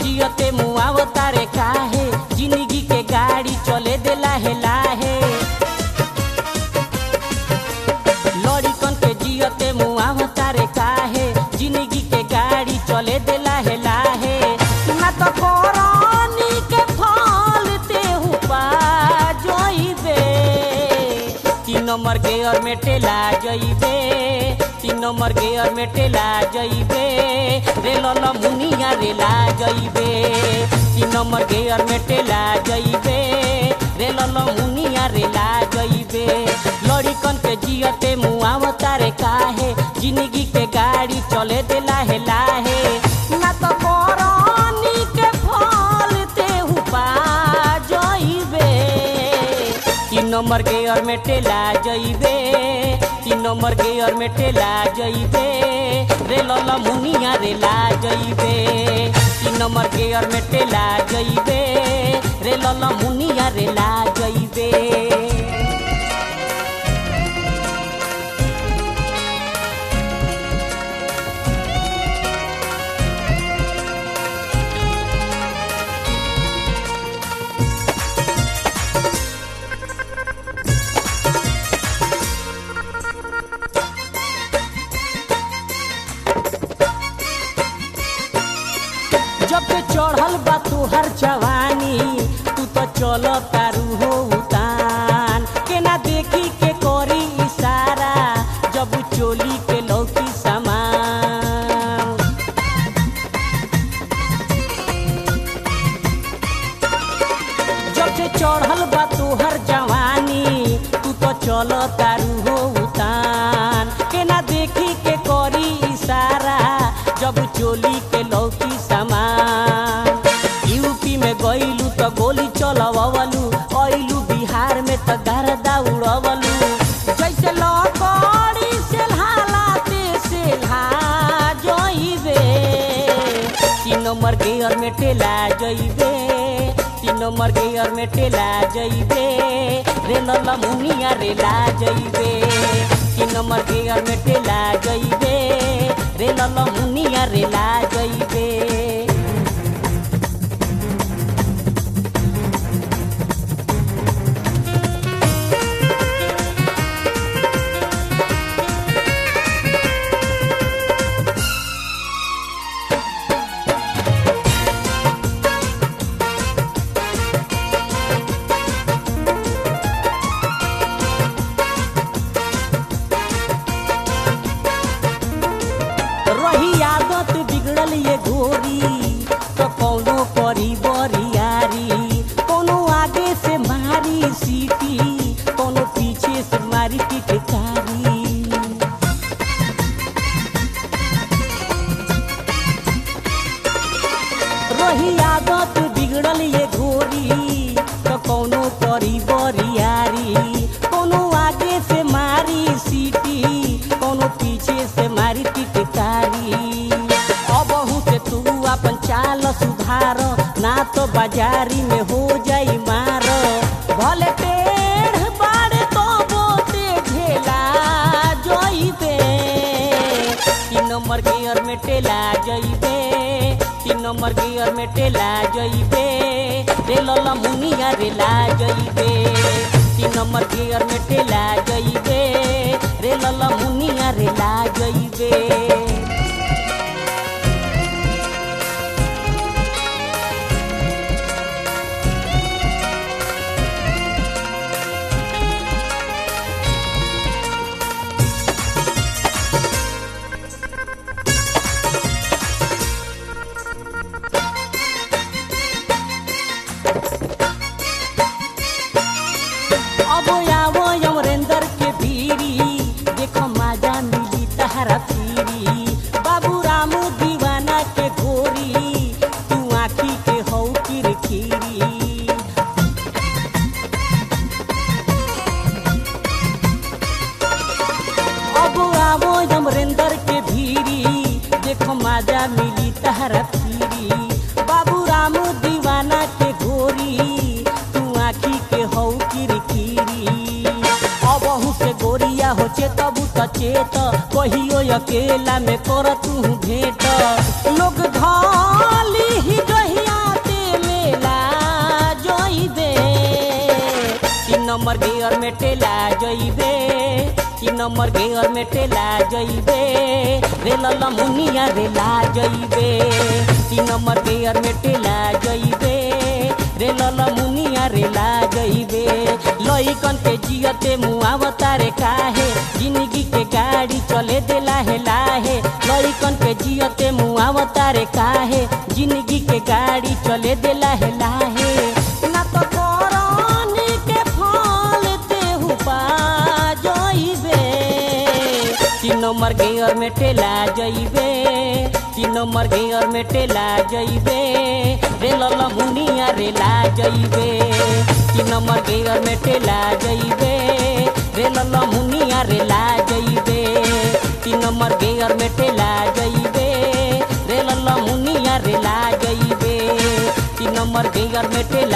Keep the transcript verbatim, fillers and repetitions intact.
जियते मुआवता रे काहे जिंदगी के गाड़ी चले दे लाहे लाहे। लड़कन के जियते मुआवता रे काहे जिंदगी के गाड़ी चले दे लाहे लाहे। ना तो कोरानी के फल तेहू पा जइबे, तीन नंबर गेयर में टेला जइबे, तीन नंबर गेयर में टेला जइबे, रेल मुनिया रेला जइबे, तीन नंबर गेयर में टेला जइबे, रेल मुनिया रेला जइबे। लड़कन के जियते मुआवता रे काहे जिंदगी के गाड़ी चले दे लाहे लाहे। ना तो कोरानी के फल तेहू पा जइबे, तीन नंबर गेयर में टेला जइबे, तीन नंबर गेयर में टेला जइबे, रेल मुनिया रेला जइबे, तीन नंबर गेयर में टेला जइबे, रेल मुनिया रेला जइबे। जब से चढ़ल बा तुहर जवानी तू तो चल तारू हो उतान के ना देखी के करी इशारा जब चोली के लौकी सामान। जब से चढ़ल बा तुहर जवानी तू तो चल तारू हो उतान के ना देखी के करी इशारा जब चोली के लौकी सामान। यूपी में गइलू तो गोली चलवलू, अइलू बिहार में तो गर्दा उड़वलू। जैसे लकड़ी से हालाते से हा जइबे, तीन नंबर गेयर में टेला जइबे, तीन नंबर गेयर में टेला जइबे, रेल मुनिया रेला जइबे, तीन नंबर गेयर में टेला जइबे, रेल मुनिया रेला जइबे। रही आदत बिगड़ल ये गोरी तो कौनो करी बरियारी, कोनो आगे से मारी सीटी, कोनो पीछे से मारी टिटकारी। रही आदत बिगड़ल ये गोरी तो कौनो करी बरियारी, कोनो आगे से मारी सीटी, कोनो पीछे से मारी टिटकारी। अबहू से तू अपन चाल सुधार ना तो बाजारी में हो जाई मार। भले टेढ़ बाड़े तो बोते झेला जइबे, तीन नंबर गेयर में टेला जइबे, तीन नंबर गेयर में टेला जइबे, रेल मुनिया रेला जइबे, तीन नंबर गेयर में टेला जइबे, रेल मुनिया रेला जइबे। अब आवो अमरेंद्र के भीरी देखो मजा मिली तहरा फिरी, बाबू राम दीवाना के गोरी तू आँखी के हौ किरकिरी। अब आवो अमरेंद्र के भीरी देखो मजा मिली तहरा फिरी, बाबू राम दीवाना के गोरी तू आँखी के हौ किरकिरी। अबहू से गोरिया हो चेतबू त चेत कहियो अकेला में कर तू भेंट, लोग धाली ही गही नंबर गेयर में टेला जइबे तीन नंबर गेयर में टेला जइबे रेल मुनिया रेला जइबे तीन नंबर गेयर में टेला जइबे रेल मुनिया रेला जइबे लइकन के जियते मुआवता रे काहे जिंदगी के गाड़ी चले देला है लाहे लइकन के जियते मुआवता रे काहे जिंदगी के गाड़ी चले देला है लाहे ना तो करनी के फल तेहु पा जइबे तीन नंबर गेयर में टेला जइबे तीन नंबर गेयर में टेला जइबे रेल मुनिया रेला जइबे तीन नंबर गेयर में टेला जइबे रेल मुनिया रेला जइबे तीन नंबर गेयर में टेला जइबे रेल मुनिया रेला जइबे तीन नंबर गेयर में टेला